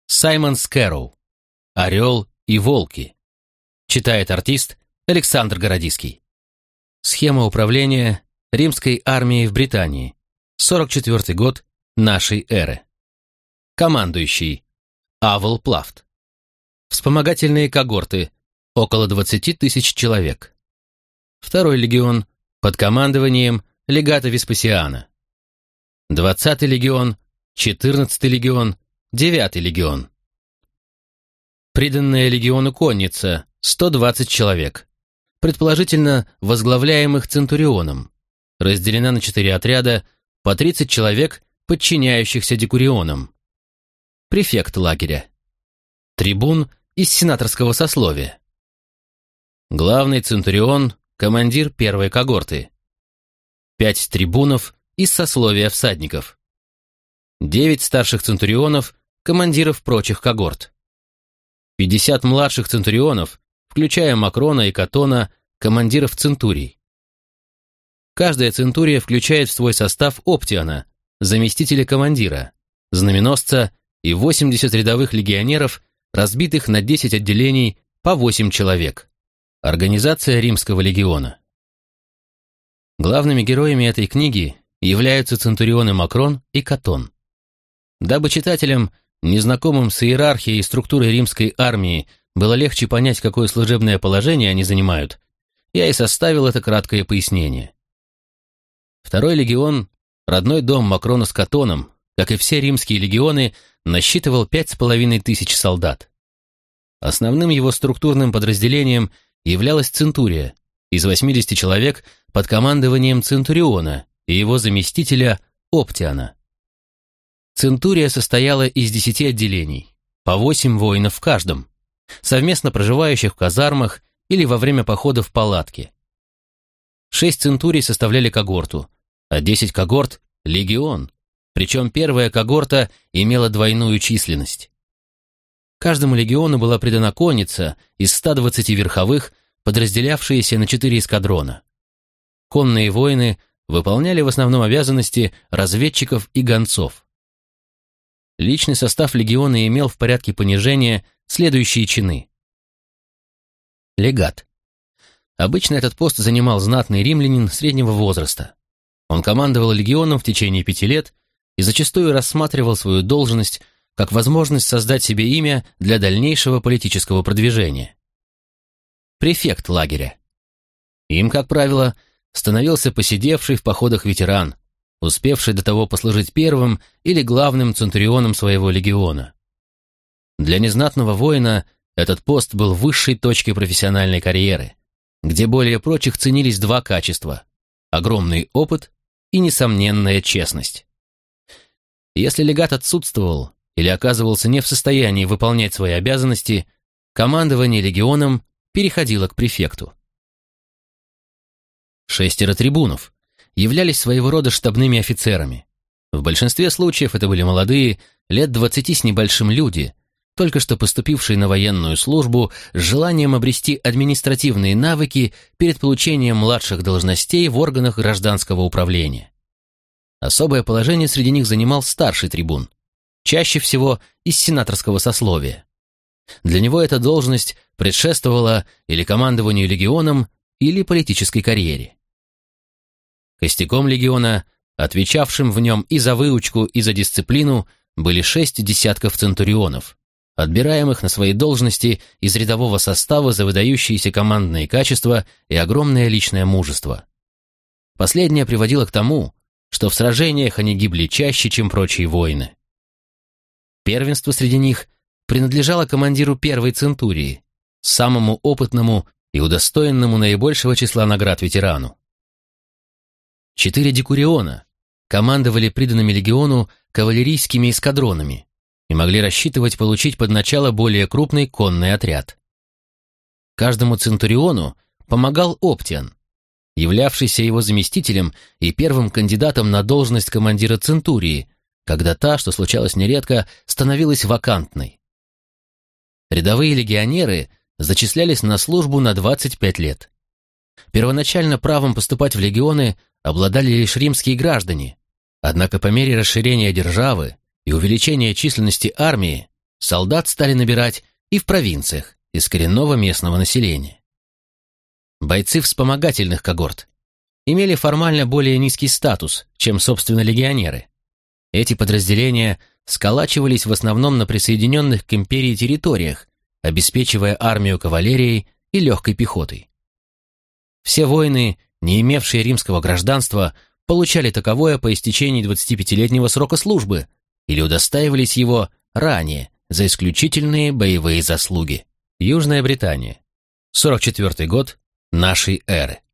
Саймон Скэроу. «Орел и волки». Читает артист Александр Городиский. Схема управления римской армией в Британии. 44 год нашей эры. Командующий Авел Плафт. Вспомогательные когорты около 20 тысяч человек. Второй легион под командованием легата Веспасиана. 20-й легион, 14-й легион, 9-й легион. Приданная легиону конница 120 человек, предположительно возглавляемых центурионом, разделена на 4 отряда по 30 человек, подчиняющихся декурионам. Префект лагеря. Трибун из сенаторского сословия. Главный центурион, командир первой когорты. 5 трибунов из сословия всадников. 9 старших центурионов, командиров прочих когорт. 50 младших центурионов, включая Макрона и Катона, командиров центурий. Каждая центурия включает в свой состав оптиана, заместителя командира, знаменосца и 80 рядовых легионеров, разбитых на 10 отделений по 8 человек. Организация Римского легиона. Главными героями этой книги являются центурионы Макрон и Катон. Дабы читателям, незнакомым с иерархией и структурой римской армии, было легче понять, какое служебное положение они занимают, я и составил это краткое пояснение. Второй легион, родной дом Макрона с Катоном, как и все римские легионы, насчитывал 5500 солдат. Основным его структурным подразделением являлась центурия из 80 человек под командованием центуриона и его заместителя Оптиана. Центурия состояла из 10 отделений, по 8 воинов в каждом, совместно проживающих в казармах или во время похода в палатки. 6 центурий составляли когорту, а 10 когорт – легион, причем первая когорта имела двойную численность. Каждому легиону была придана конница из 120 верховых, подразделявшиеся на 4 эскадрона. Конные воины выполняли в основном обязанности разведчиков и гонцов. Личный состав легиона имел в порядке понижения следующие чины. Легат. Обычно этот пост занимал знатный римлянин среднего возраста. Он командовал легионом в течение 5 лет и зачастую рассматривал свою должность как возможность создать себе имя для дальнейшего политического продвижения. Префект лагеря. Им, как правило, становился посидевший в походах ветеран, успевший до того послужить первым или главным центурионом своего легиона. Для незнатного воина этот пост был высшей точкой профессиональной карьеры, где более прочих ценились 2 качества – огромный опыт и несомненная честность. Если легат отсутствовал или оказывался не в состоянии выполнять свои обязанности, командование легионом переходило к префекту. 6 трибунов являлись своего рода штабными офицерами. В большинстве случаев это были молодые, лет 20 с небольшим люди, только что поступившие на военную службу с желанием обрести административные навыки перед получением младших должностей в органах гражданского управления. Особое положение среди них занимал старший трибун, чаще всего из сенаторского сословия. Для него эта должность предшествовала или командованию легионом, или политической карьере. Костяком легиона, отвечавшим в нем и за выучку, и за дисциплину, были 6 десятков центурионов, отбираемых на свои должности из рядового состава за выдающиеся командные качества и огромное личное мужество. Последнее приводило к тому, что в сражениях они гибли чаще, чем прочие воины. Первенство среди них принадлежало командиру первой центурии, самому опытному и удостоенному наибольшего числа наград ветерану. 4 декуриона командовали приданными легиону кавалерийскими эскадронами и могли рассчитывать получить под начало более крупный конный отряд. Каждому центуриону помогал Оптиан, являвшийся его заместителем и первым кандидатом на должность командира центурии, когда та, что случалось нередко, становилась вакантной. Рядовые легионеры зачислялись на службу на 25 лет. Первоначально правом поступать в легионы обладали лишь римские граждане, однако по мере расширения державы и увеличения численности армии солдат стали набирать и в провинциях из коренного местного населения. Бойцы вспомогательных когорт имели формально более низкий статус, чем, собственно, легионеры. Эти подразделения сколачивались в основном на присоединенных к империи территориях, обеспечивая армию кавалерией и легкой пехотой. Все воины, не имевшие римского гражданства, получали таковое по истечении 25-летнего срока службы или удостаивались его ранее за исключительные боевые заслуги. Южная Британия. 44 год нашей эры.